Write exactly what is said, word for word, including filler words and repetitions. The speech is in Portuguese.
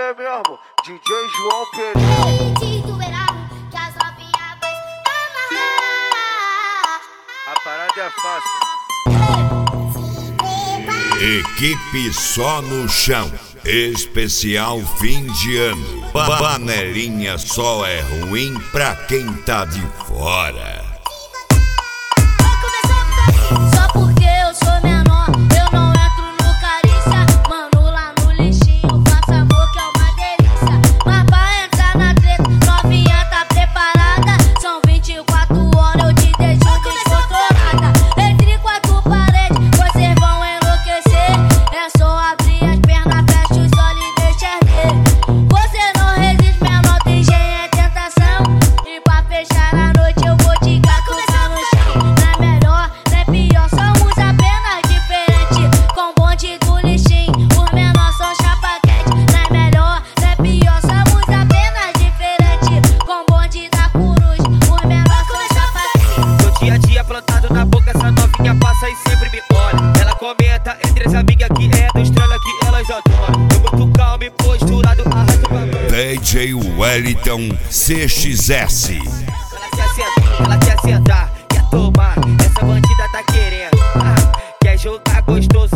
é mesmo, D J João Pereira. A parada é fácil. Equipe só no chão, especial fim de ano. Panelinha só é ruim pra quem tá de fora. Só porque eu sou menor, eu não entro no carícia. Mano, lá no lixinho, faço amor que é uma delícia. Mas pra entrar na treta, novinha tá preparada. São vinte e quatro horas, eu te deixo descontrolada. Entre quatro paredes, vocês vão enlouquecer. É só abrir as pernas, fecha os olhos e deixa ver. Você não resiste, menor, tem gente, é tentação. E pra fechar a noite eu vou te catucar no chão. Não é melhor, não é pior, somos apenas diferentes. Com bonde do lixinho, os menores são chapa quente. Não é melhor, não é pior, somos apenas diferentes. Com bonde da coruja, os menores são chapa quente. Tô dia a dia plantado na boca, essa novinha passa e sempre me olha. Ela comenta entre as amigas que é do estrela que elas adoram. Eu muito calmo e posturado, arrasto pra mão. D J Wellington C X S. Ela quer sentar, ela quer sentar, quer tomar. Essa bandida tá querendo, ah, quer jogar gostoso.